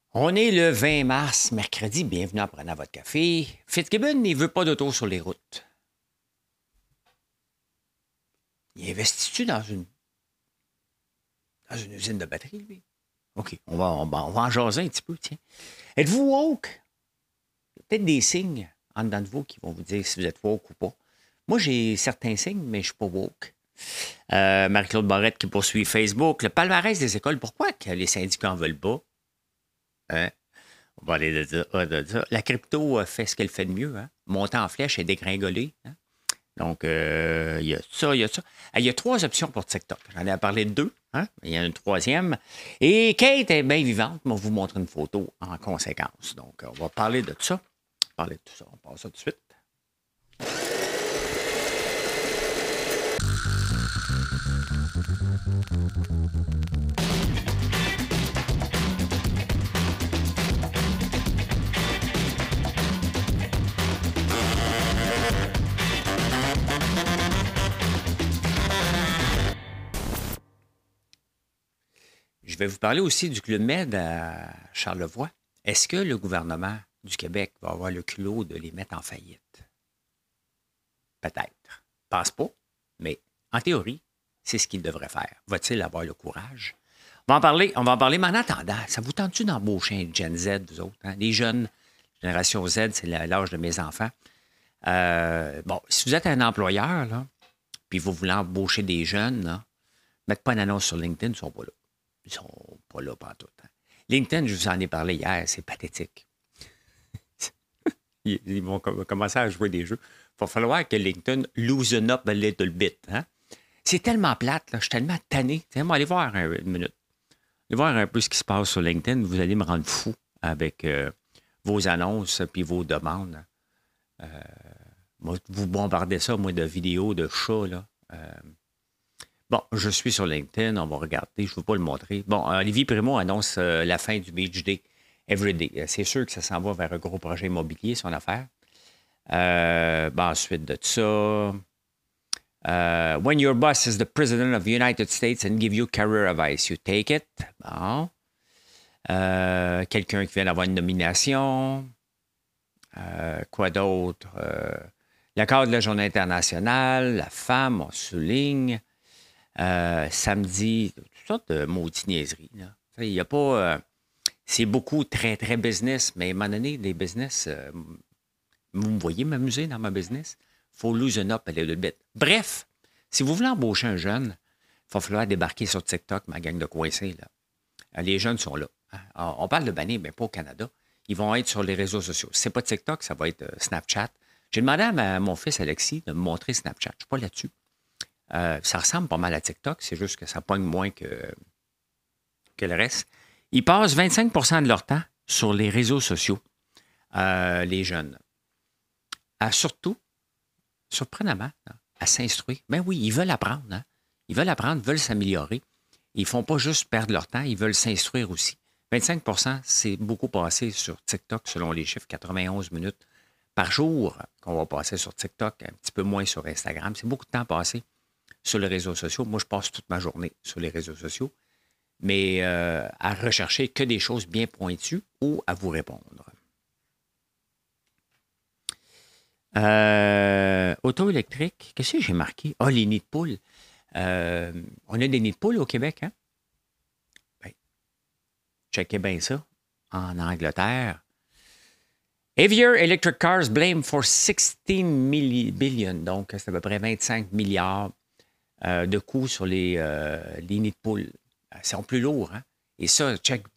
On est le 20 mars, mercredi. Bienvenue en prenant votre café. Fitzgibbon, il veut pas d'auto sur les routes. Il investit-tu dans une usine de batterie, lui? OK, on va en jaser un petit peu, tiens. Êtes-vous woke? Il y a peut-être des signes en dedans de vous qui vont vous dire si vous êtes woke ou pas. Moi, j'ai certains signes, mais je ne suis pas woke. Marie-Claude Barrette qui poursuit Facebook. Le palmarès des écoles, pourquoi que les syndicats en veulent pas? Hein? On va aller de ça. La crypto fait ce qu'elle fait de mieux. Hein? Monter en flèche et dégringoler. Hein? Donc, il y a ça, il y a ça. Il y a 3 options pour TikTok. J'en ai parlé de 2. Hein? Il y en a une troisième. Et Kate est bien vivante. On va vous montrer une photo en conséquence. Donc, on va parler de ça. Parler de tout ça. On passe ça tout de suite. Je vais vous parler aussi du Club Med à Charlevoix. Est-ce que le gouvernement du Québec va avoir le culot de les mettre en faillite? Peut-être. Passe pas, mais en théorie, c'est ce qu'il devrait faire. Va-t-il avoir le courage? On va en parler, mais en attendant, ça vous tente-tu d'embaucher un Gen Z, vous autres? Hein? Les jeunes, génération Z, c'est l'âge de mes enfants. Bon, si vous êtes un employeur, là, puis vous voulez embaucher des jeunes, là, mettez pas une annonce sur LinkedIn, ils ne sont pas là. Ils sont pas là pantoute. Hein. LinkedIn, je vous en ai parlé hier, c'est pathétique. Ils vont commencer à jouer des jeux. Il va falloir que LinkedIn loosen up a little bit. Hein? C'est tellement plate, là, je suis tellement tanné. Tiens, allez voir une minute. Allez voir un peu ce qui se passe sur LinkedIn. Vous allez me rendre fou avec vos annonces et vos demandes. Vous bombardez ça, moi, de vidéos de chats, là. Bon, je suis sur LinkedIn, on va regarder, je ne veux pas le montrer. Bon, Olivier Primo annonce la fin du Beach Day Everyday. C'est sûr que ça s'en va vers un gros projet immobilier, son affaire. Ensuite de ça, when your boss is the President of the United States and give you career advice, you take it. Bon. Quelqu'un qui vient d'avoir une nomination. Quoi d'autre? Le cadre de la Journée internationale, la femme, on souligne. Samedi, toutes sortes de maudites niaiseries. Il n'y a pas... c'est beaucoup très, très business, mais à un moment donné, des business... vous me voyez m'amuser dans ma business? Il faut loosen up a little bit. Bref, si vous voulez embaucher un jeune, il va falloir débarquer sur TikTok, ma gang de coincés. Là. Les jeunes sont là. Hein? On parle de bannir, mais pas au Canada. Ils vont être sur les réseaux sociaux. Si ce n'est pas TikTok, ça va être Snapchat. J'ai demandé à mon fils Alexis de me montrer Snapchat. Je ne suis pas là-dessus. Ça ressemble pas mal à TikTok, c'est juste que ça pogne moins que le reste. Ils passent 25 % de leur temps sur les réseaux sociaux, les jeunes. Surtout, surprenamment, à s'instruire. Ben oui, ils veulent apprendre. Hein? Ils veulent apprendre, veulent s'améliorer. Ils ne font pas juste perdre leur temps, ils veulent s'instruire aussi. 25 % c'est beaucoup passé sur TikTok, selon les chiffres, 91 minutes par jour qu'on va passer sur TikTok, un petit peu moins sur Instagram. C'est beaucoup de temps passé sur les réseaux sociaux. Moi, je passe toute ma journée sur les réseaux sociaux, mais à rechercher que des choses bien pointues ou à vous répondre. Auto électrique, qu'est-ce que j'ai marqué? Ah, les nids de poules. On a des nids de poules au Québec, hein? Ben, checkez bien ça. En Angleterre. Heavier electric cars blamed for 16 billion, donc c'est à peu près 25 milliards de coûts sur les nids de poules. Ils sont plus lourds, hein? Et ça,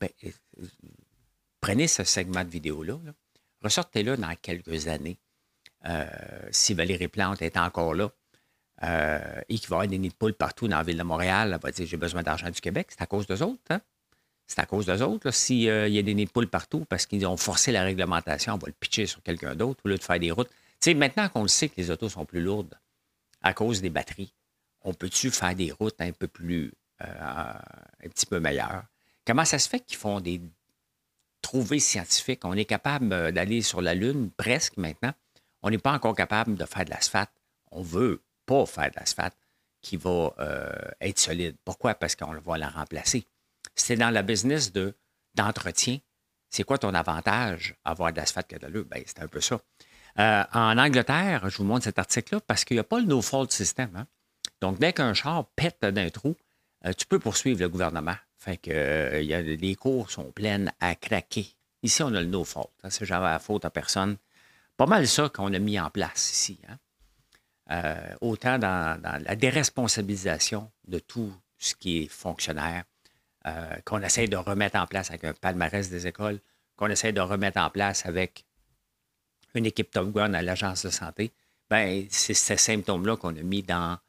prenez ce segment de vidéo-là, ressortez-le dans quelques années. Si Valérie Plante est encore là et qu'il va y avoir des nids de poules partout dans la ville de Montréal, elle va dire « J'ai besoin d'argent du Québec », c'est à cause d'eux autres, hein? C'est à cause d'eux autres. S'il y a des nids de poules partout parce qu'ils ont forcé la réglementation, on va le pitcher sur quelqu'un d'autre au lieu de faire des routes. Tu sais, maintenant qu'on le sait que les autos sont plus lourdes à cause des batteries, on peut-tu faire des routes un peu plus, un petit peu meilleures? Comment ça se fait qu'ils font des trouvées scientifiques? On est capable d'aller sur la Lune presque maintenant. On n'est pas encore capable de faire de l'asphalte. On ne veut pas faire de l'asphalte qui va être solide. Pourquoi? Parce qu'on va la remplacer. C'est dans la business d'entretien. c'est quoi ton avantage à avoir de l'asphalte que de l'eau? Bien, c'est un peu ça. En Angleterre, je vous montre cet article-là parce qu'il n'y a pas le no-fault system. Hein? Donc, dès qu'un char pète d'un trou, tu peux poursuivre le gouvernement. Fait que les cours sont pleines à craquer. Ici, on a le no-fault. Hein? C'est jamais la faute à personne. Pas mal ça qu'on a mis en place ici. Hein? Autant dans la déresponsabilisation de tout ce qui est fonctionnaire, qu'on essaie de remettre en place avec un palmarès des écoles, qu'on essaie de remettre en place avec une équipe Top Gun à l'Agence de santé, bien, c'est ces symptômes-là qu'on a mis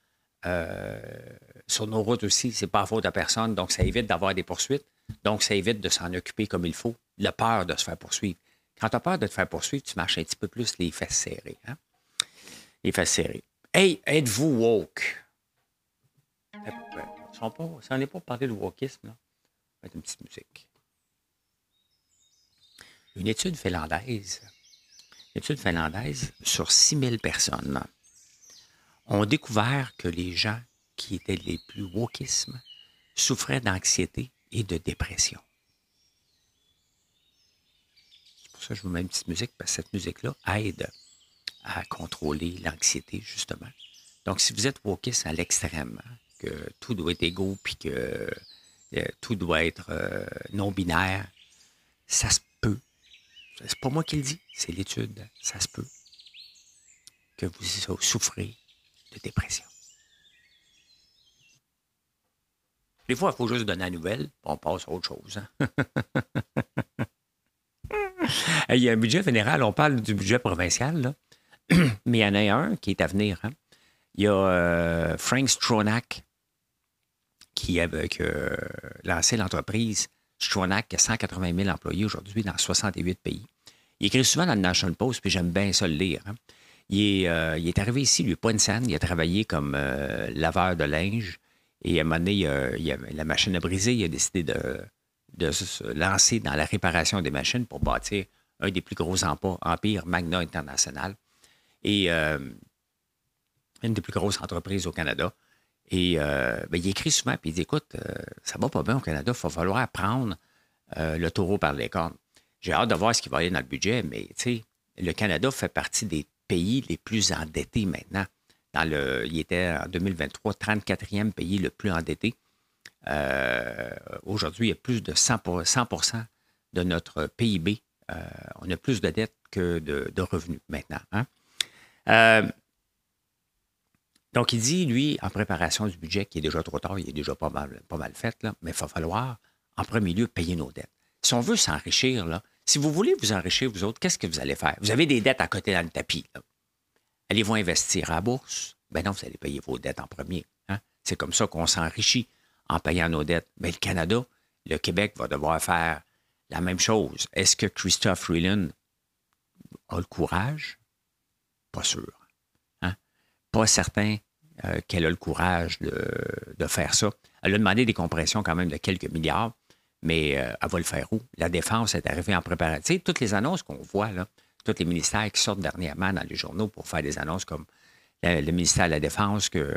sur nos routes aussi. C'est pas à faute à personne, donc ça évite d'avoir des poursuites, donc ça évite de s'en occuper comme il faut, la peur de se faire poursuivre. Quand tu as peur de te faire poursuivre, tu marches un petit peu plus les fesses serrées. Hein? Les fesses serrées. Hey, êtes-vous woke? Ça n'en est pas parlé de wokisme, là. On va mettre une petite musique. Une étude finlandaise sur 6000 personnes ont découvert que les gens qui étaient les plus wokismes souffraient d'anxiété et de dépression. C'est pour ça que je vous mets une petite musique, parce que cette musique-là aide à contrôler l'anxiété, justement. Donc, si vous êtes wokiste à l'extrême, hein, que tout doit être égaux, puis que tout doit être non-binaire, ça se peut. C'est pas moi qui le dis, c'est l'étude. Ça se peut que vous souffrez de dépression. Des fois, il faut juste donner la nouvelle, on passe à autre chose. Hein? Il y a un budget fédéral, on parle du budget provincial, là. Mais il y en a un qui est à venir. Hein? Il y a Frank Stronach qui a lancé l'entreprise Stronach, qui a 180 000 employés aujourd'hui dans 68 pays. Il écrit souvent dans le National Post, puis j'aime bien ça le lire. Hein? Il est arrivé ici, lui, pas une scène. Il a travaillé comme laveur de linge. Et à un moment donné, la machine a brisé. Il a décidé de se lancer dans la réparation des machines pour bâtir un des plus gros empires Magna International. Et une des plus grosses entreprises au Canada. Et il écrit souvent, puis il dit, écoute, ça va pas bien au Canada, il va falloir prendre le taureau par les cornes. J'ai hâte de voir ce qui va aller dans le budget, mais tu sais, le Canada fait partie des pays les plus endettés maintenant. Il était en 2023 34e pays le plus endetté. Aujourd'hui, il y a plus de 100% de notre PIB. On a plus de dettes que de revenus maintenant. Hein? Donc, il dit, lui, en préparation du budget, qui est déjà trop tard, il est déjà pas mal fait, là, mais il va falloir, en premier lieu, payer nos dettes. Si on veut s'enrichir, là, si vous voulez vous enrichir, vous autres, qu'est-ce que vous allez faire? Vous avez des dettes à côté dans le tapis. Là. Allez-vous investir à la bourse? Ben non, vous allez payer vos dettes en premier. Hein? C'est comme ça qu'on s'enrichit en payant nos dettes. Mais le Canada, le Québec va devoir faire la même chose. Est-ce que Chrystia Freeland a le courage? Pas sûr. Hein? Pas certain qu'elle a le courage de faire ça. Elle a demandé des compressions quand même de quelques milliards, mais elle va le faire où? La défense est arrivée en préparation. Tu sais, toutes les annonces qu'on voit, là, tous les ministères qui sortent dernièrement dans les journaux pour faire des annonces comme le ministère de la Défense, que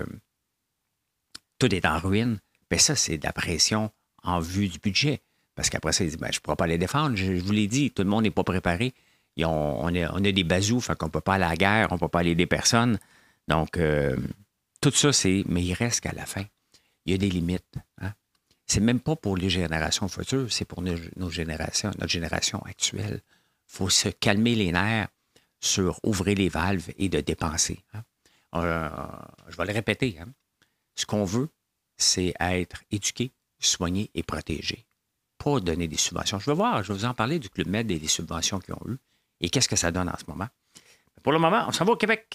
tout est en ruine, bien ça, c'est de la pression en vue du budget. Parce qu'après ça, ils disent, ben, je ne pourrai pas les défendre. Je vous l'ai dit, tout le monde n'est pas préparé. On a des bazous, fait qu'on ne peut pas aller à la guerre, on ne peut pas aller aider personne. Donc, tout ça, mais il reste qu'à la fin, il y a des limites. Hein? C'est même pas pour les générations futures, c'est pour notre génération actuelle. Il faut se calmer les nerfs sur ouvrir les valves et de dépenser. Hein? Je vais le répéter. Hein? Ce qu'on veut, c'est être éduqué, soigné et protégé. Pas donner des subventions. Je vais vous en parler du Club Med et des subventions qu'ils ont eues et qu'est-ce que ça donne en ce moment. Pour le moment, on s'en va au Québec.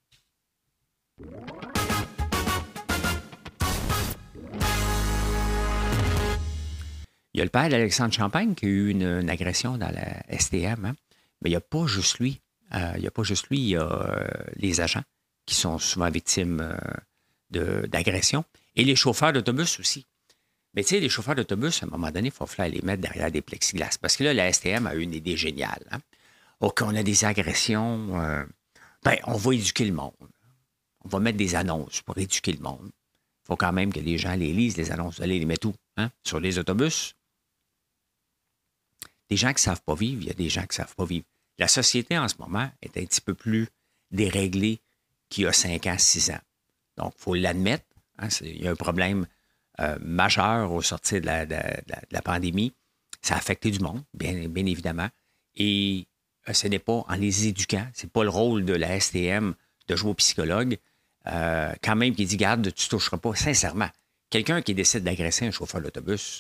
Il y a le père d'Alexandre Champagne qui a eu une agression dans la STM. Hein? Mais il n'y a pas juste lui. Il y a les agents qui sont souvent victimes d'agressions et les chauffeurs d'autobus aussi. Mais tu sais, les chauffeurs d'autobus, à un moment donné, il faut falloir les mettre derrière des plexiglas. Parce que là, la STM a eu une idée géniale. Hein? OK, on a des agressions. On va éduquer le monde. On va mettre des annonces pour éduquer le monde. Il faut quand même que les gens les lisent, les annonces. Vous allez les mettre où? Hein? Sur les autobus? des gens qui ne savent pas vivre, il y a des gens qui ne savent pas vivre. La société, en ce moment, est un petit peu plus déréglée qu'il y a 5 ans, 6 ans. Donc, il faut l'admettre. Hein, il y a un problème majeur au sortir de la pandémie. Ça a affecté du monde, bien évidemment. Et ce n'est pas en les éduquant, ce n'est pas le rôle de la STM de jouer au psychologue. Quand même, qui dit, garde, tu ne toucheras pas. Sincèrement, quelqu'un qui décide d'agresser un chauffeur d'autobus,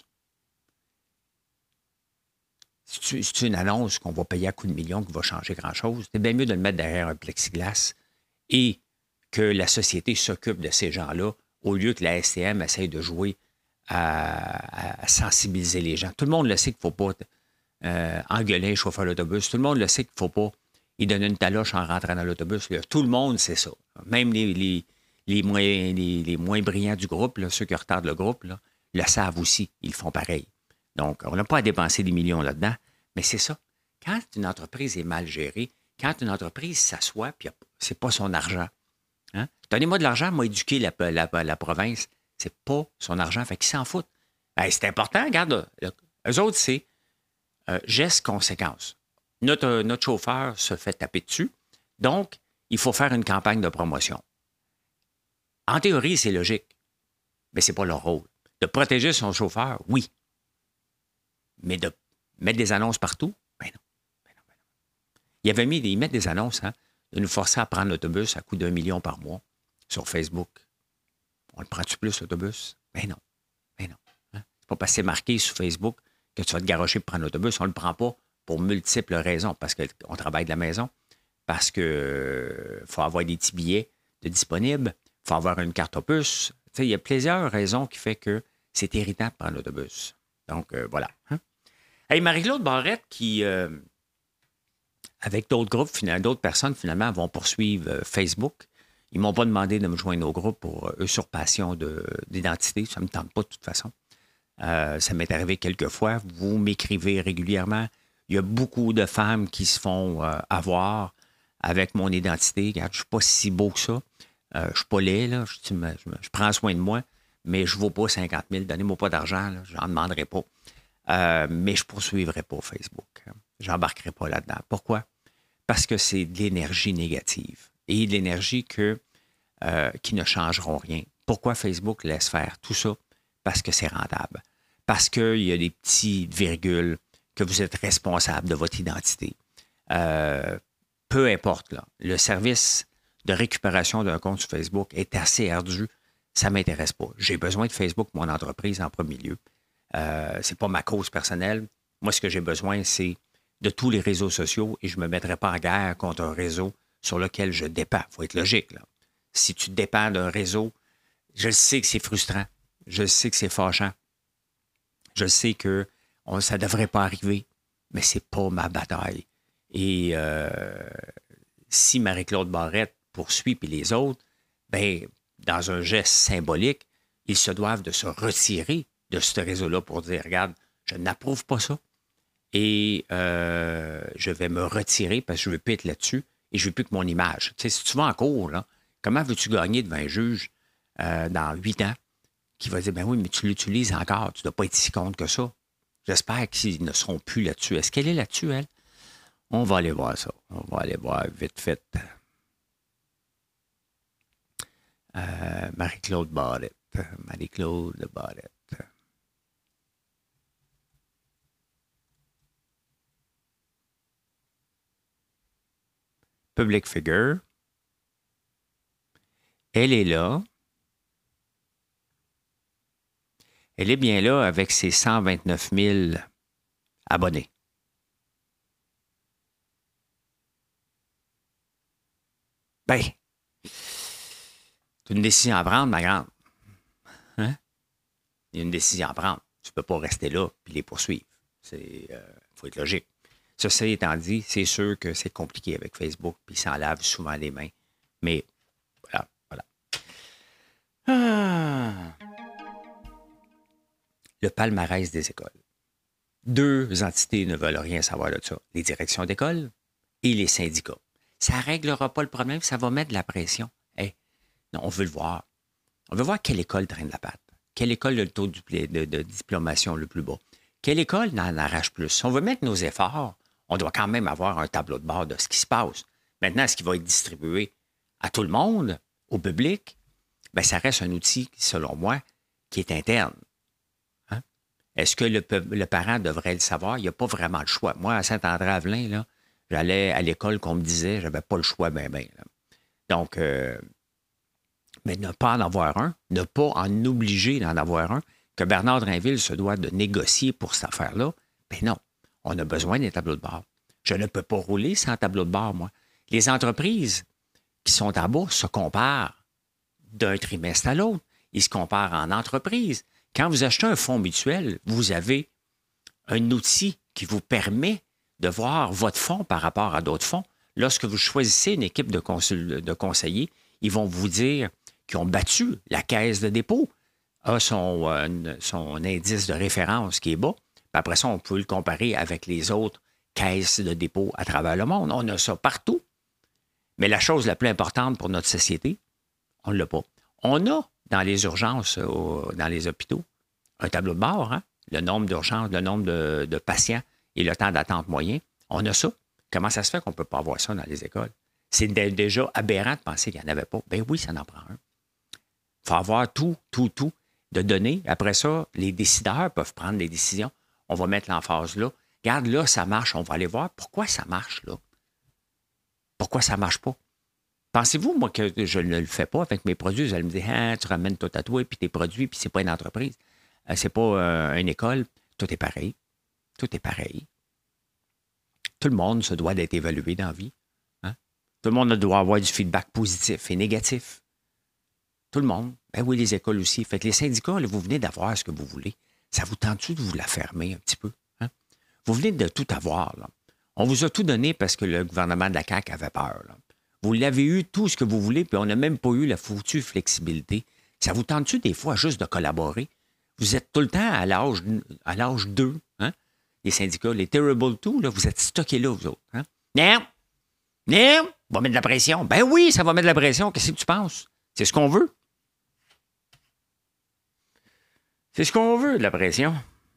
c'est une annonce qu'on va payer à coups de millions qui va changer grand-chose. C'est bien mieux de le mettre derrière un plexiglas et que la société s'occupe de ces gens-là au lieu que la STM essaye de jouer à sensibiliser les gens. Tout le monde le sait qu'il ne faut pas engueuler un chauffeur d'autobus. Tout le monde le sait qu'il ne faut pas y donner une taloche en rentrant dans l'autobus. Là. Tout le monde sait ça. Même les moins brillants du groupe, là, ceux qui retardent le groupe, là, le savent aussi. Ils font pareil. Donc, on n'a pas à dépenser des millions là-dedans, mais c'est ça. Quand une entreprise est mal gérée, quand une entreprise s'assoit, puis c'est pas son argent. Hein? Donnez-moi de l'argent, moi, éduquer la province. C'est pas son argent, fait qu'ils s'en foutent. Ben, c'est important, regarde. Eux autres, c'est geste-conséquence. Notre chauffeur se fait taper dessus, donc il faut faire une campagne de promotion. En théorie, c'est logique, mais c'est pas leur rôle. De protéger son chauffeur, oui. Mais de mettre des annonces partout, ben non. Ils mettent des annonces, hein, de nous forcer à prendre l'autobus à coût d'1 million par mois sur Facebook. On le prend-tu plus, l'autobus? Ben non. Hein? C'est pas parce que c'est marqué sur Facebook que tu vas te garrocher pour prendre l'autobus. On ne le prend pas pour multiples raisons, parce qu'on travaille de la maison, parce qu'il faut avoir des petits billets de disponibles, il faut avoir une carte opus. Il y a plusieurs raisons qui font que c'est irritant de prendre l'autobus. Donc, voilà. Hein? Hey, Marie-Claude Barrette, qui, avec d'autres groupes, d'autres personnes, finalement, vont poursuivre Facebook. Ils ne m'ont pas demandé de me joindre au groupe pour usurpation d'identité. Ça ne me tente pas de toute façon. Ça m'est arrivé quelques fois. Vous m'écrivez régulièrement. Il y a beaucoup de femmes qui se font avoir avec mon identité. Regarde, je ne suis pas si beau que ça. Je ne suis pas laid, là. Je prends soin de moi, mais je ne vaux pas 50 000. Donnez-moi pas d'argent, là. Je n'en demanderai pas. Mais je ne poursuivrai pas Facebook. Je n'embarquerai pas là-dedans. Pourquoi? Parce que c'est de l'énergie négative et de l'énergie qui ne changeront rien. Pourquoi Facebook laisse faire tout ça? Parce que c'est rentable. Parce qu'il y a des petites virgules que vous êtes responsable de votre identité. Peu importe, là, le service de récupération d'un compte sur Facebook est assez ardu. Ça ne m'intéresse pas. J'ai besoin de Facebook pour mon entreprise en premier lieu. Ce n'est pas ma cause personnelle. Moi, ce que j'ai besoin, c'est de tous les réseaux sociaux et je ne me mettrai pas en guerre contre un réseau sur lequel je dépends. Il faut être logique, là. Si tu dépends d'un réseau, je sais que c'est frustrant. Je sais que c'est fâchant. Je sais que ça ne devrait pas arriver, mais ce n'est pas ma bataille. Et si Marie-Claude Barrette poursuit puis les autres, ben, dans un geste symbolique, ils se doivent de se retirer de ce réseau-là pour dire, regarde, je n'approuve pas ça et je vais me retirer parce que je ne veux plus être là-dessus et je ne veux plus que mon image. Tu sais, si tu vas en cours, là, comment veux-tu gagner devant un juge dans 8 ans qui va dire, ben oui, mais tu l'utilises encore, tu ne dois pas être si contre que ça. J'espère qu'ils ne seront plus là-dessus. Est-ce qu'elle est là-dessus, elle? On va aller voir ça. On va aller voir vite fait. Marie-Claude Barrette. Marie-Claude Barrette. Public figure. Elle est là. Elle est bien là avec ses 129 000 abonnés. Ben, c'est une décision à prendre, ma grande. Hein? Il y a une décision à prendre. Tu ne peux pas rester là et les poursuivre. Il faut être logique. Ceci étant dit, c'est sûr que c'est compliqué avec Facebook, puis ils s'en lavent souvent les mains. Mais voilà. Le palmarès des écoles. 2 entités ne veulent rien savoir de ça. Les directions d'école et les syndicats. Ça ne réglera pas le problème, ça va mettre de la pression. Hey, non, on veut le voir. On veut voir quelle école traîne la patte. Quelle école a le taux de diplomation le plus bas. quelle école n'en arrache plus? Si on veut mettre nos efforts, on doit quand même avoir un tableau de bord de ce qui se passe. Maintenant, ce qui va être distribué à tout le monde, au public, bien, ça reste un outil, selon moi, qui est interne. Hein? Est-ce que le parent devrait le savoir? Il n'y a pas vraiment le choix. Moi, à Saint-André-Avelin, là, j'allais à l'école qu'on me disait, je n'avais pas le choix, ben. Donc, mais ne pas en avoir un, ne pas en obliger d'en avoir un, que Bernard Drinville se doit de négocier pour cette affaire-là, ben non, on a besoin des tableaux de bord. Je ne peux pas rouler sans tableau de bord, moi. Les entreprises qui sont en bas se comparent d'un trimestre à l'autre. Ils se comparent en entreprise. Quand vous achetez un fonds mutuel, vous avez un outil qui vous permet de voir votre fonds par rapport à d'autres fonds. Lorsque vous choisissez une équipe de conseillers, ils vont vous dire qu'ils ont battu la caisse de dépôt, a son indice de référence qui est bas. Puis après ça, on peut le comparer avec les autres caisses de dépôt à travers le monde. On a ça partout. Mais la chose la plus importante pour notre société, on ne l'a pas. On a dans les urgences, dans les hôpitaux, un tableau de bord, hein? Le nombre d'urgences, le nombre de patients et le temps d'attente moyen. On a ça. Comment ça se fait qu'on ne peut pas avoir ça dans les écoles? C'est déjà aberrant de penser qu'il n'y en avait pas. Ben oui, ça en prend un. Il faut avoir tout de données. Après ça, les décideurs peuvent prendre des décisions. On va mettre l'emphase là. Regarde, là, ça marche. On va aller voir pourquoi ça marche, là. Pourquoi ça ne marche pas? Pensez-vous, moi, que je ne le fais pas avec mes produits? Vous allez me dire, ah, tu ramènes tout à toi, puis tes produits, puis c'est pas une entreprise. C'est pas une école. Tout est pareil. Tout est pareil. Tout le monde se doit d'être évalué dans la vie. Hein? Tout le monde doit avoir du feedback positif et négatif. Tout le monde. Ben oui, les écoles aussi. Fait que les syndicats, là, vous venez d'avoir ce que vous voulez. Ça vous tente-tu de vous la fermer un petit peu? Hein? Vous venez de tout avoir, là. On vous a tout donné parce que le gouvernement de la CAQ avait peur, là. Vous l'avez eu tout ce que vous voulez, puis on n'a même pas eu la foutue flexibilité. Ça vous tente-tu des fois juste de collaborer? Vous êtes tout le temps à l'âge 2, hein? Les syndicats, les Terrible 2, là, vous êtes stockés là, vous autres. Hein? Non! Non! Va mettre de la pression. Ben oui, ça va mettre de la pression. Qu'est-ce que tu penses? C'est ce qu'on veut. C'est ce qu'on veut, de la pression.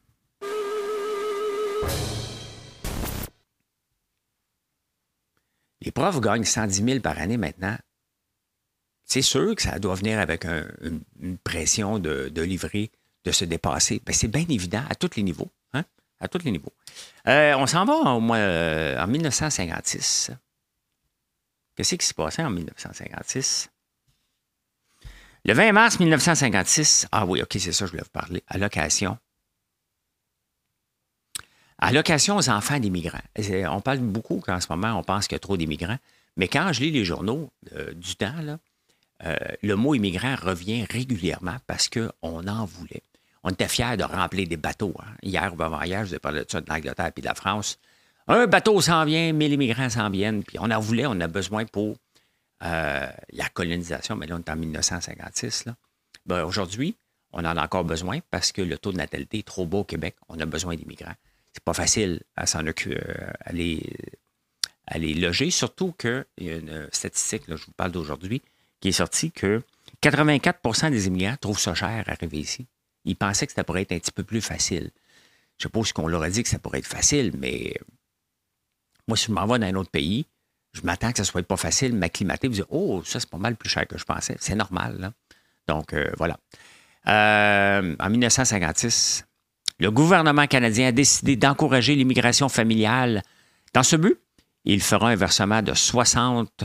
Les profs gagnent 110 000 par année maintenant. C'est sûr que ça doit venir avec une pression de livrer, de se dépasser. Bien, c'est bien évident à tous les niveaux. Hein? À tous les niveaux. On s'en va en 1956. Qu'est-ce qui s'est passé en 1956? Le 20 mars 1956, ah oui, OK, c'est ça, je voulais vous parler, allocation. Allocation aux enfants d'immigrants. On parle beaucoup qu'en ce moment, on pense qu'il y a trop d'immigrants, mais quand je lis les journaux du temps, là, le mot immigrant revient régulièrement parce qu'on en voulait. On était fiers de remplir des bateaux. Hein. Hier ou avant-hier, je vous ai parlé de ça, de l'Angleterre et de la France. Un bateau s'en vient, 1000 immigrants s'en viennent, puis on en voulait, on a besoin pour la colonisation, mais là, on est en 1956. Là. Ben, aujourd'hui, on en a encore besoin parce que le taux de natalité est trop bas au Québec. On a besoin d'immigrants. C'est pas facile à s'en occuper, à les loger, surtout qu'il y a une statistique, là, je vous parle d'aujourd'hui, qui est sortie que 84 des immigrants trouvent ça cher à arriver ici. Ils pensaient que ça pourrait être un petit peu plus facile. Je suppose qu'on leur a dit que ça pourrait être facile, mais moi, si je m'en vais dans un autre pays, je m'attends que ça ne soit pas facile, m'acclimater, vous dire, oh, ça, c'est pas mal plus cher que je pensais. C'est normal, là. Donc, voilà. En 1956, le gouvernement canadien a décidé d'encourager l'immigration familiale. Dans ce but, il fera un versement de 60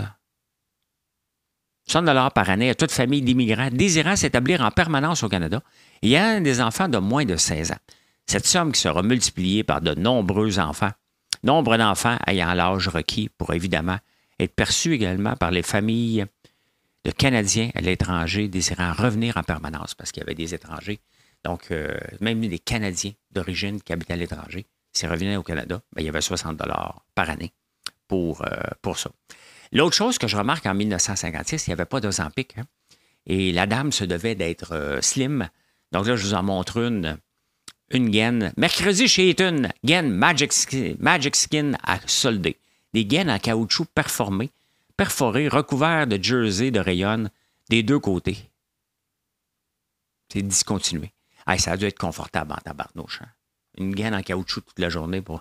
$ par année à toute famille d'immigrants désirant s'établir en permanence au Canada et ayant des enfants de moins de 16 ans. Cette somme qui sera multipliée par de nombreux enfants, nombre d'enfants ayant l'âge requis pour évidemment être perçus également par les familles de Canadiens à l'étranger désirant revenir en permanence parce qu'il y avait des étrangers. Donc, même des Canadiens d'origine qui habitaient à l'étranger, s'ils revenaient au Canada, bien, il y avait 60 $ par année pour ça. L'autre chose que je remarque en 1956, il n'y avait pas d'Ozempic. Hein? Et la dame se devait d'être slim. Donc là, je vous en montre une gaine. Mercredi, chez Eaton, gaine Magic Skin à solder. Des gaines en caoutchouc perforées, recouverts de jersey de rayonne des deux côtés. C'est discontinué. Hey, ça a dû être confortable en tabarnouche. Hein? une gaine en caoutchouc toute la journée. Pour...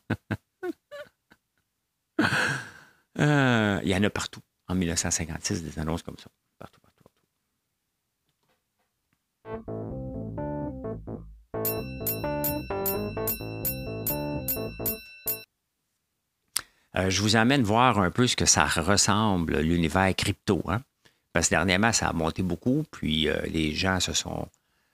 il y en a partout. En 1956, des annonces comme ça. Partout, partout, partout. Je vous amène voir un peu ce que ça ressemble, l'univers crypto. Hein? Parce que dernièrement, ça a monté beaucoup, puis les gens se sont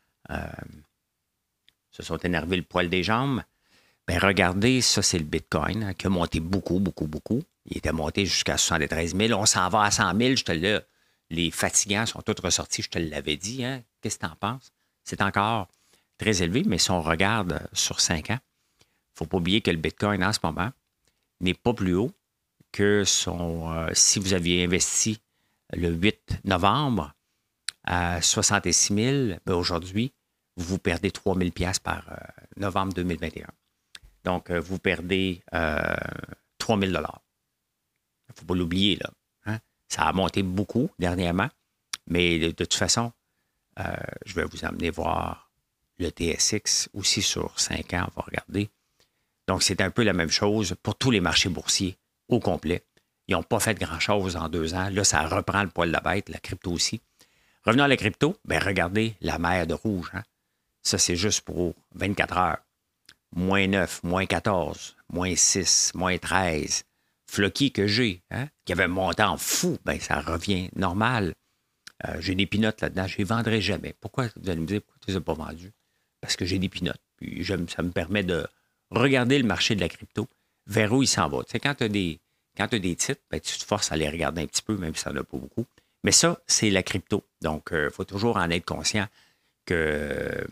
énervés le poil des jambes. Ben regardez, ça, c'est le Bitcoin hein, qui a monté beaucoup, beaucoup, beaucoup. Il était monté jusqu'à 73 000. On s'en va à 100 000. Les fatigants sont tous ressortis, je te l'avais dit. Hein? Qu'est-ce que tu en penses? C'est encore très élevé, mais si on regarde sur 5 ans, il ne faut pas oublier que le Bitcoin, en ce moment, n'est pas plus haut que si vous aviez investi le 8 novembre à 66 000, ben aujourd'hui, vous perdez 3 000 $ par novembre 2021. Donc, vous perdez 3 000 $. Il ne faut pas l'oublier, là. Hein? Ça a monté beaucoup dernièrement, mais de toute façon, je vais vous amener voir le TSX aussi sur 5 ans, on va regarder. Donc, c'est un peu la même chose pour tous les marchés boursiers au complet. Ils n'ont pas fait grand-chose en 2 ans. Là, ça reprend le poil de la bête, la crypto aussi. Revenons à la crypto, bien, regardez la mer de rouge. Hein? Ça, c'est juste pour 24 heures. Moins 9, moins 14, moins 6, moins 13. Flocky que j'ai, hein, qui avait un montant fou, bien, ça revient normal. J'ai des pinottes là-dedans, je ne les vendrai jamais. Pourquoi, vous allez me dire, pourquoi tu ne les as pas vendus? Parce que j'ai des pinottes. Puis ça me permet de regarder le marché de la crypto, vers où il s'en va. Tu sais, quand tu as des titres, ben, tu te forces à les regarder un petit peu, même si ça n'en a pas beaucoup. Mais ça, c'est la crypto. Donc, il faut toujours en être conscient que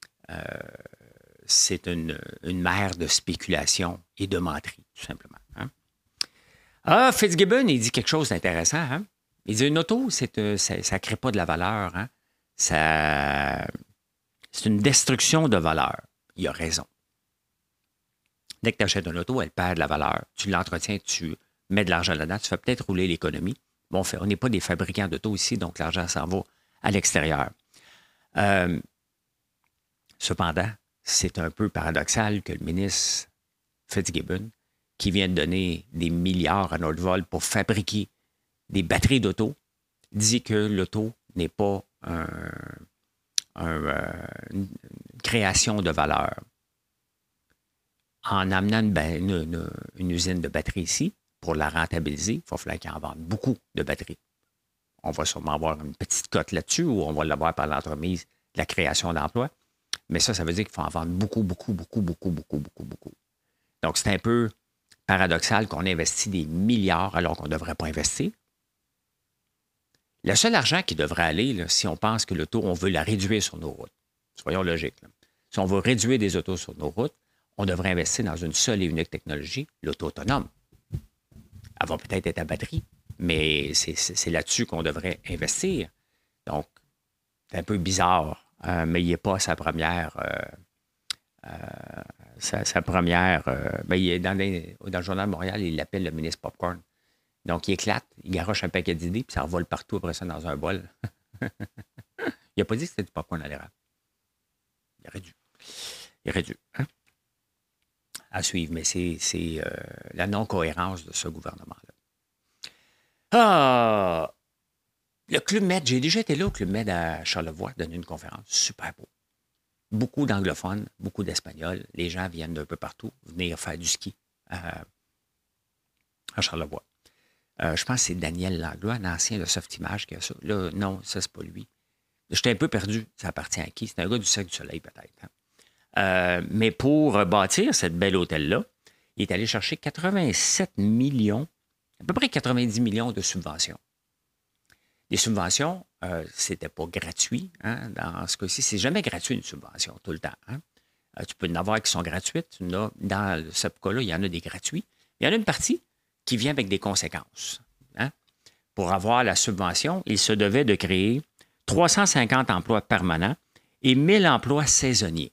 c'est une mer de spéculation et de menterie, tout simplement. Hein? Ah, Fitzgibbon, il dit quelque chose d'intéressant. Hein? Il dit une auto, ça ne crée pas de la valeur. Hein? C'est une destruction de valeur. Il a raison. Dès que tu achètes une auto, elle perd de la valeur. Tu l'entretiens, tu mets de l'argent là-dedans, tu fais peut-être rouler l'économie. Bon, on n'est pas des fabricants d'auto ici, donc l'argent s'en va à l'extérieur. Cependant, c'est un peu paradoxal que le ministre Fitzgibbon, qui vient de donner des milliards à Nordvolt pour fabriquer des batteries d'auto, dit que l'auto n'est pas une création de valeur. En amenant une usine de batteries ici, pour la rentabiliser, il va falloir qu'il en vende beaucoup de batteries. On va sûrement avoir une petite cote là-dessus ou on va l'avoir par l'entremise de la création d'emplois. Mais ça veut dire qu'il faut en vendre beaucoup, beaucoup, beaucoup, beaucoup, beaucoup, beaucoup, beaucoup. Donc, c'est un peu paradoxal qu'on investit des milliards alors qu'on ne devrait pas investir. Le seul argent qui devrait aller, là, si on pense que l'auto, on veut la réduire sur nos routes, soyons logiques. Là. Si on veut réduire des autos sur nos routes, on devrait investir dans une seule et unique technologie, l'auto autonome. Elle va peut-être être à batterie, mais c'est là-dessus qu'on devrait investir. Donc, c'est un peu bizarre, mais il n'est pas sa première... dans le Journal de Montréal, il l'appelle le ministre Popcorn. Donc, il éclate, il garoche un paquet d'idées, puis ça revole partout après ça dans un bol. Il n'a pas dit que c'était du popcorn à l'érable. Il aurait dû. Hein? À suivre, mais c'est la non-cohérence de ce gouvernement-là. Ah! Le Club Med, j'ai déjà été là au Club Med à Charlevoix, donner une conférence. Super beau. Beaucoup d'anglophones, beaucoup d'espagnols. Les gens viennent d'un peu partout venir faire du ski à Charlevoix. Je pense que c'est Daniel Langlois, un ancien de Softimage, qui a ça. Là, non, ça, c'est pas lui. J'étais un peu perdu. Ça appartient à qui? C'est un gars du Cirque du Soleil, peut-être. Hein? Mais pour bâtir cette belle hôtel-là, il est allé chercher 87 millions, à peu près 90 millions de subventions. Les subventions, c'était pas gratuit. Hein, dans ce cas-ci, c'est jamais gratuit une subvention, tout le temps. Hein. Tu peux en avoir qui sont gratuites. Dans ce cas-là, il y en a des gratuits. Il y en a une partie qui vient avec des conséquences. Hein. Pour avoir la subvention, il se devait de créer 350 emplois permanents et 1000 emplois saisonniers.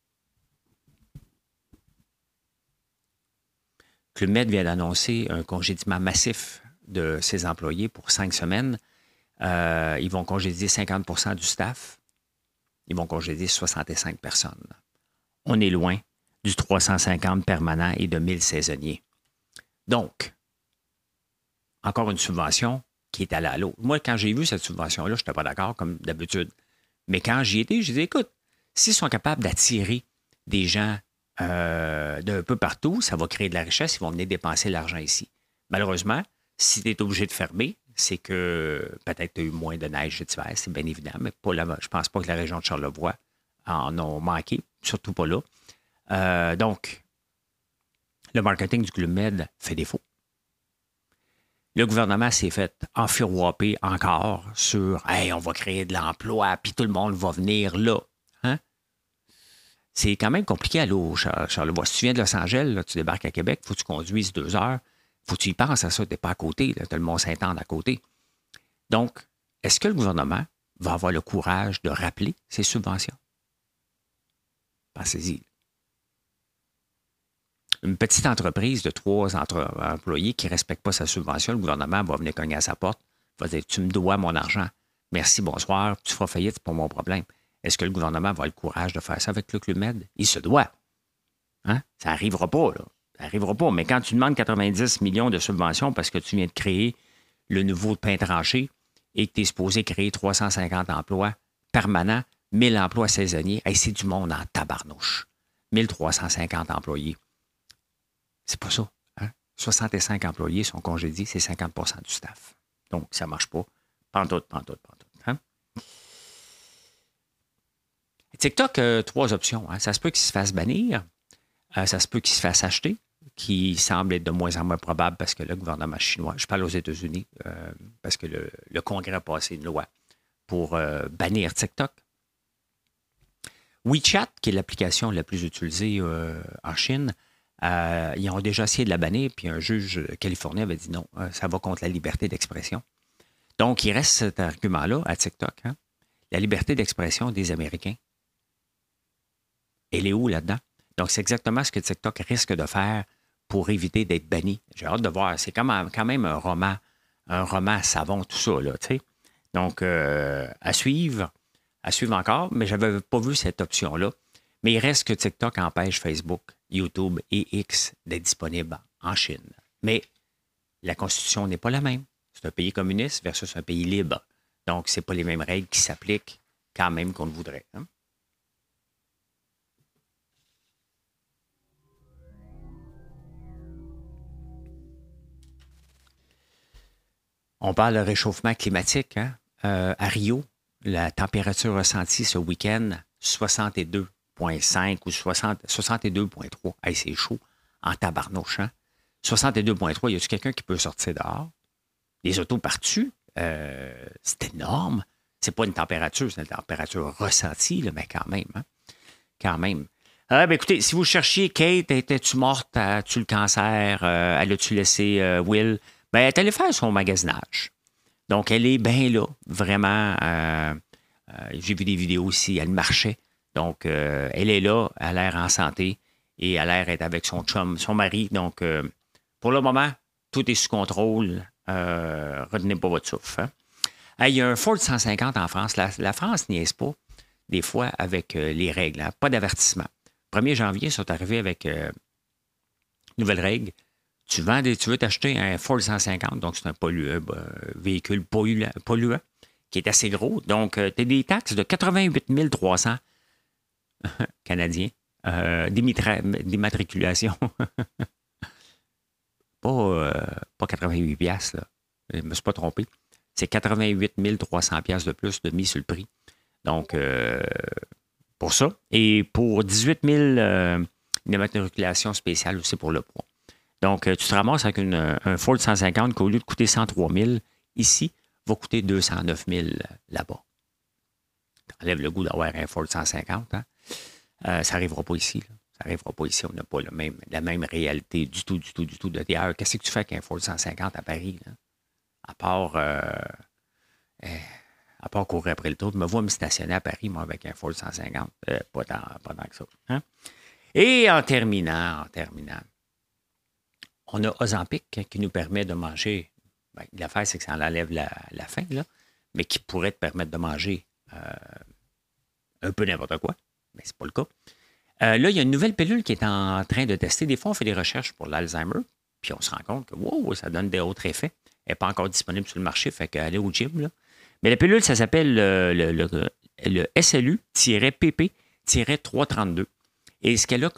Club Med vient d'annoncer un congédiement massif de ses employés pour 5 semaines. Ils vont congédier 50 % du staff. Ils vont congédier 65 personnes. On est loin du 350 permanent et de 1000 saisonniers. Donc, encore une subvention qui est allée à l'eau. Moi, quand j'ai vu cette subvention-là, je n'étais pas d'accord, comme d'habitude. Mais quand j'y étais, je disais, écoute, s'ils sont capables d'attirer des gens d'un peu partout, ça va créer de la richesse, ils vont venir dépenser l'argent ici. Malheureusement, si tu es obligé de fermer, c'est que peut-être tu as eu moins de neige cet hiver, c'est bien évident, mais je ne pense pas que la région de Charlevoix en a manqué, surtout pas là. Donc, le marketing du Club Med fait défaut. Le gouvernement s'est fait enfirouaper encore sur « Hey, on va créer de l'emploi, puis tout le monde va venir là. » Hein? C'est quand même compliqué à aller au Charlevoix. Si tu viens de Los Angeles, là, tu débarques à Québec, il faut que tu conduises 2 heures. Il faut que tu y penses à ça, tu n'es pas à côté. Tu as le Mont-Saint-Anne à côté. Donc, est-ce que le gouvernement va avoir le courage de rappeler ces subventions? Pensez-y. Une petite entreprise de 3 employés qui ne respecte pas sa subvention, le gouvernement va venir cogner à sa porte, va dire « Tu me dois mon argent. Merci, bonsoir, tu feras faillite, c'est pas mon problème. » Est-ce que le gouvernement va avoir le courage de faire ça avec le Club Med? Il se doit. Hein? Ça n'arrivera pas, là. Ça n'arrivera pas. Mais quand tu demandes 90 millions de subventions parce que tu viens de créer le nouveau pain tranché et que tu es supposé créer 350 emplois permanents, 1000 emplois saisonniers, hey, c'est du monde en tabarnouche. 1350 employés. C'est pas ça. Hein? 65 employés sont congédiés, c'est 50 du staff. Donc, ça ne marche pas. Pantoute. Hein? TikTok, 3 options. Hein? Ça se peut qu'il se fasse bannir. Ça se peut qu'il se fasse acheter, qui semble être de moins en moins probable parce que le gouvernement chinois, je parle aux États-Unis, parce que le Congrès a passé une loi pour bannir TikTok. WeChat, qui est l'application la plus utilisée en Chine, ils ont déjà essayé de la bannir, puis un juge californien avait dit non, ça va contre la liberté d'expression. Donc, il reste cet argument-là à TikTok. Hein? La liberté d'expression des Américains, elle est où là-dedans? Donc, c'est exactement ce que TikTok risque de faire pour éviter d'être banni. J'ai hâte de voir. C'est quand même un roman savon, tout ça, là, tu sais. Donc, à suivre encore, mais je n'avais pas vu cette option-là. Mais il reste que TikTok empêche Facebook, YouTube et X d'être disponibles en Chine. Mais la Constitution n'est pas la même. C'est un pays communiste versus un pays libre. Donc, ce n'est pas les mêmes règles qui s'appliquent quand même qu'on le voudrait. Hein? On parle de réchauffement climatique. Hein? À Rio, la température ressentie ce week-end, 62,5 ou 62,3. Hey, c'est chaud en tabarnouche. Hein? 62,3, y a-t-il quelqu'un qui peut sortir dehors? Les autos par-dessus, c'est énorme. C'est pas une température, c'est une température ressentie, là, mais quand même. Hein? Quand même. Ben écoutez, si vous cherchiez Kate, étais-tu morte? As-tu le cancer? Allais-tu laisser Will? Ben, elle est allée faire son magasinage. Donc, elle est bien là, vraiment. J'ai vu des vidéos aussi, elle marchait. Donc, elle est là, elle a l'air en santé et elle a l'air d'être avec son chum, son mari. Donc, pour le moment, tout est sous contrôle. Retenez pas votre souffle. Hein? Il y a un Ford 150 en France. La France niaise pas, des fois, avec les règles. Hein? Pas d'avertissement. 1er janvier, ils sont arrivés avec nouvelle règle. Tu veux t'acheter un Ford 150, donc c'est un véhicule polluant, qui est assez gros. Donc, tu as des taxes de 88 300 canadiens d'immatriculation. pas 88 piastres, là. Je ne me suis pas trompé. C'est 88 300 piastres de plus de mise sur le prix. Donc, pour ça. Et pour 18 000, une immatriculation spéciale aussi pour le poids. Donc, tu te ramasses avec un Ford 150 qui, au lieu de coûter 103 000 ici, va coûter 209 000 là-bas. Tu enlèves le goût d'avoir un Ford 150. Hein? Ça n'arrivera pas ici. Là. Ça n'arrivera pas ici. On n'a pas la même réalité du tout. D'ailleurs, qu'est-ce que tu fais avec un Ford 150 à Paris? Là? À part courir après le tour, je me vois me stationner à Paris, moi, avec un Ford 150. Pas tant que ça. Hein? Et en terminant, on a Ozempic qui nous permet de manger. Ben, l'affaire, c'est que ça enlève la faim, là, mais qui pourrait te permettre de manger un peu n'importe quoi. Mais ce n'est pas le cas. Là, il y a une nouvelle pilule qui est en train de tester. Des fois, on fait des recherches pour l'Alzheimer, puis on se rend compte que wow, ça donne d'autres effets. Elle n'est pas encore disponible sur le marché, fait qu'aller au gym. Là. Mais la pilule, ça s'appelle le SLU-PP-332. Et ce qu'elle a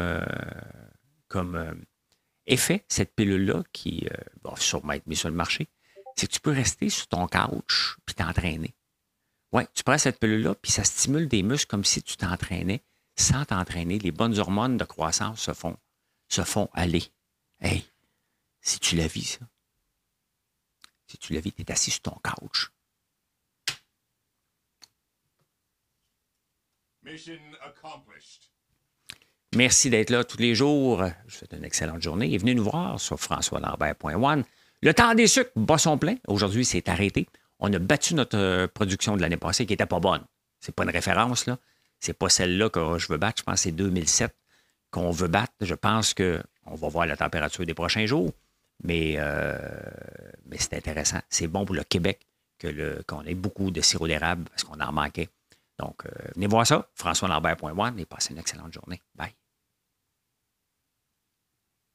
comme effet, cette pilule-là, qui va sûrement être mise sur le marché, c'est que tu peux rester sur ton couch puis t'entraîner. Oui, tu prends cette pilule-là, puis ça stimule des muscles comme si tu t'entraînais sans t'entraîner. Les bonnes hormones de croissance se font aller. Hey, si tu la vis, ça. Si tu la vis, tu es assis sur ton couch. Mission accomplished. Merci d'être là tous les jours. Je vous souhaite une excellente journée. Et venez nous voir sur françoislambert.one. Le temps des sucres bat son plein. Aujourd'hui, c'est arrêté. On a battu notre production de l'année passée qui n'était pas bonne. C'est pas une référence, là. C'est pas celle-là que je veux battre. Je pense que c'est 2007 qu'on veut battre. Je pense qu'on va voir la température des prochains jours. Mais c'est intéressant. C'est bon pour le Québec qu'on ait beaucoup de sirop d'érable parce qu'on en manquait. Donc, venez voir ça. françoislambert.one et passez une excellente journée. Bye.